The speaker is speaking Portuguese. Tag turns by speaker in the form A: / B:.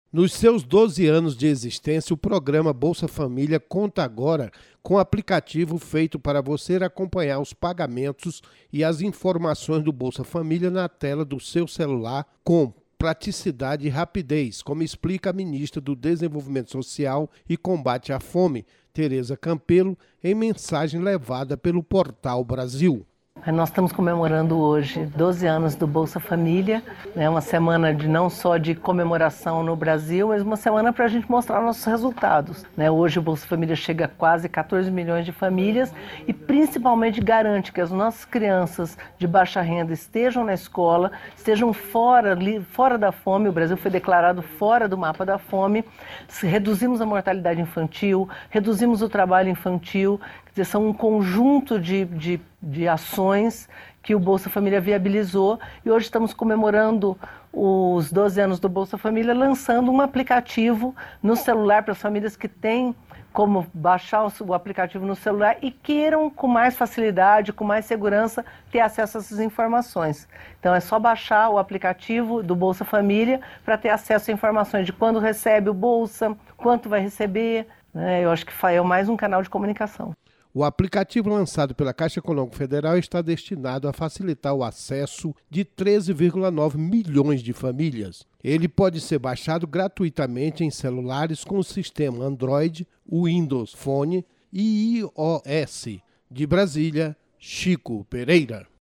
A: Nos seus 12 anos de existência, o programa Bolsa Família conta agora com um aplicativo feito para você acompanhar os pagamentos e as informações do Bolsa Família na tela do seu celular com praticidade e rapidez, como explica a ministra do Desenvolvimento Social e Combate à Fome, Tereza Campelo, em mensagem levada pelo Portal Brasil.
B: Nós estamos comemorando hoje 12 anos do Bolsa Família, uma semana não só de comemoração no Brasil, mas uma semana para a gente mostrar nossos resultados. Hoje o Bolsa Família chega a quase 14 milhões de famílias e principalmente garante que as nossas crianças de baixa renda estejam na escola, estejam fora da fome. O Brasil foi declarado fora do mapa da fome, reduzimos a mortalidade infantil, reduzimos o trabalho infantil. Quer dizer, são um conjunto de ações que o Bolsa Família viabilizou e hoje estamos comemorando os 12 anos do Bolsa Família lançando um aplicativo no celular para as famílias que têm como baixar o aplicativo no celular e queiram com mais facilidade, com mais segurança, ter acesso a essas informações. Então é só baixar o aplicativo do Bolsa Família para ter acesso a informações de quando recebe o Bolsa, quanto vai receber. Eu acho que é mais um canal de comunicação.
A: O aplicativo lançado pela Caixa Econômica Federal está destinado a facilitar o acesso de 13,9 milhões de famílias. Ele pode ser baixado gratuitamente em celulares com o sistema Android, Windows Phone e iOS. De Brasília, Chico Pereira.